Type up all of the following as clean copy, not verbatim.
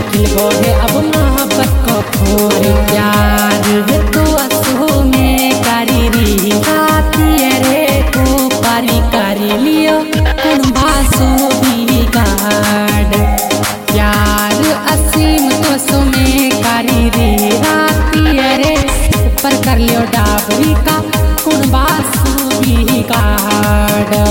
खिलगो है अब मोहब्बत को फोर प्यार है तो असो में कारी री आती रे को पारी कारी लियो कौन बासो भी गाड़ प्यार असीम तो सो में कारी री आती रे ऊपर कर लियो डाबरी का कौन बासो भी गाड़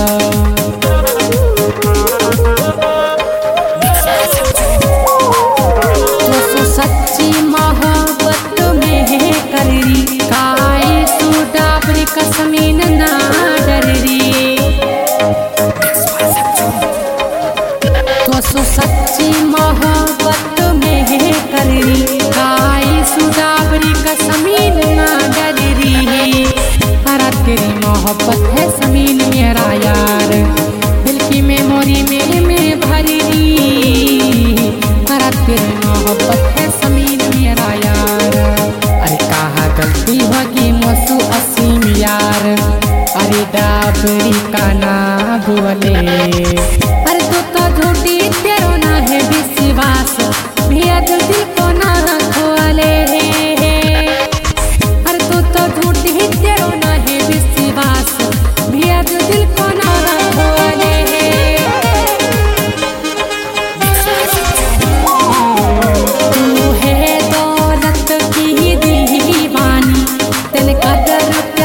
कसमीन ना डरी तो सच्ची मोहब्बत में करी गाई सुडाबरी कसमीन ना डरी हरा तेरी मोहब्बत है समीन मेरा यार दिल की मेमोरी में भरी हरा तेरी मोहब्बत है समीन मेरा यार अरे कहा गलती होगी मसू असीम यार अरे डाबरी का ना बोले अरे तो झूठी तेरो ना है विश्वास भैया दिल को ना खोले अरे तो झूठी तेरो ना है विश्वास भैया दिल को ना खोले तू है दौलत की दीवानी तेरे कदर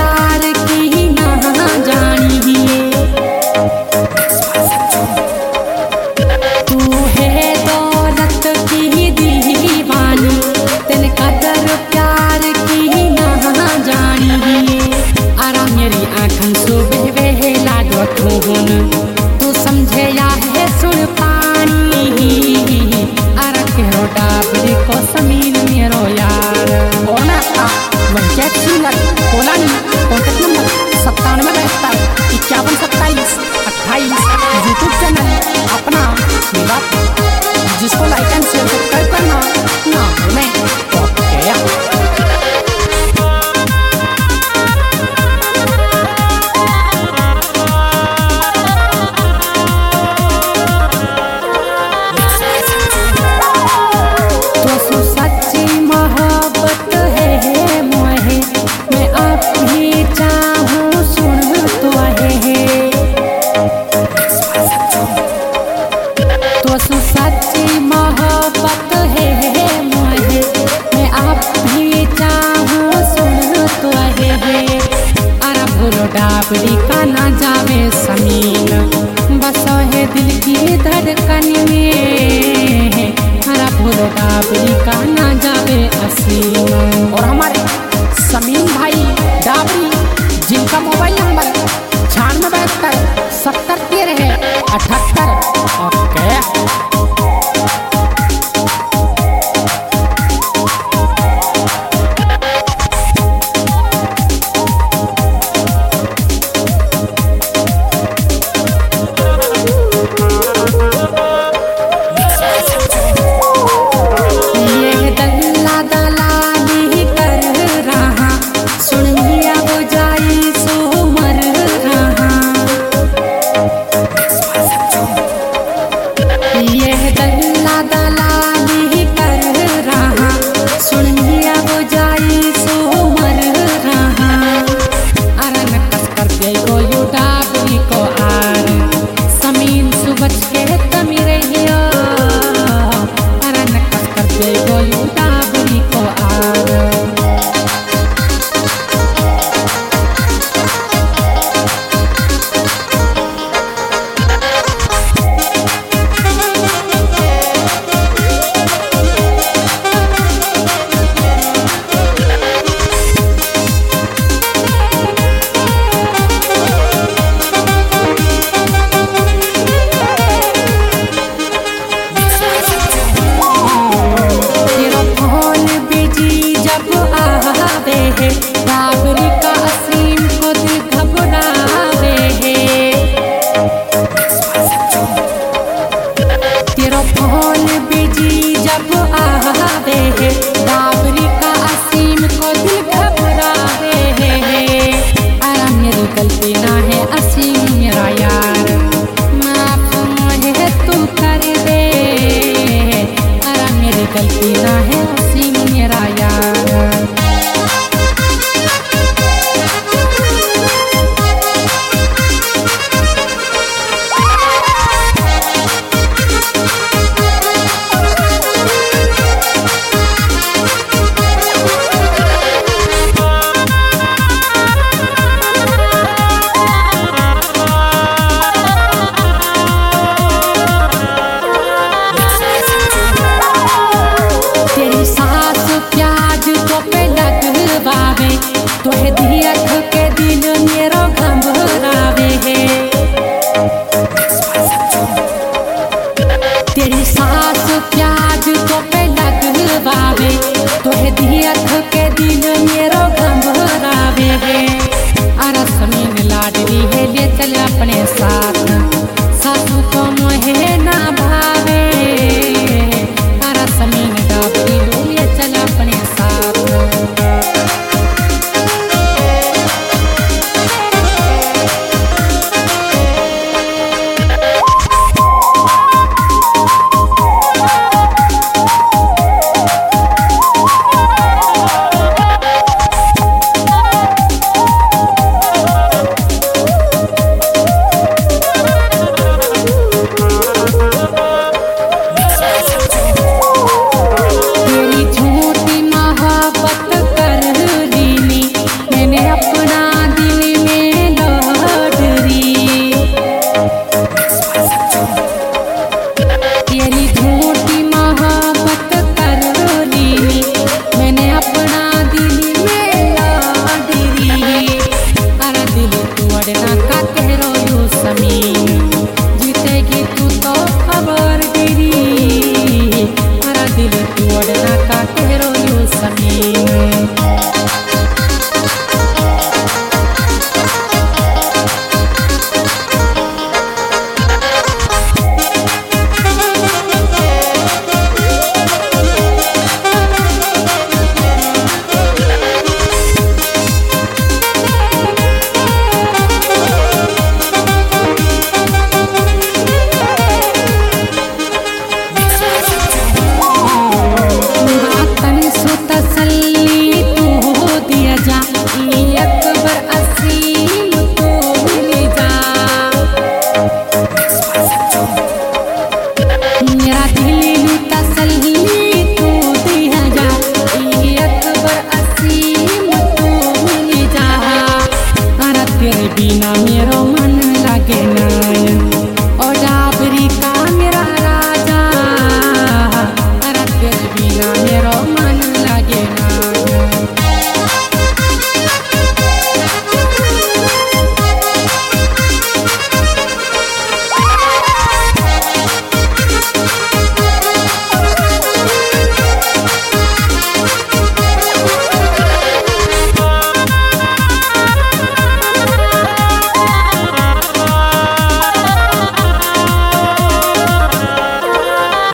तू समझे या है सुन पानी डाबरी को समीन मेरो यार ओना क्या सिंगर बोला नहीं कॉन्टेक्ट नंबर 9772512728 यूट्यूब चैनल अपना मेरा जिसको लाइक एंड शेयर सब्सक्राइब करना ना भूलें ओके सच्ची मोहब्बत है मोहे मैं आप भी चाहूँ सुन तो है अरे भूलो डाबरी का ना जावे समीन बस है दिल की धड़कन में अरे भूलो डाबरी का ना जावे असीम और हमारे समीन भाई डाबरी जिनका मोबाइल नंबर 9672701378 ओके ये गलती ना है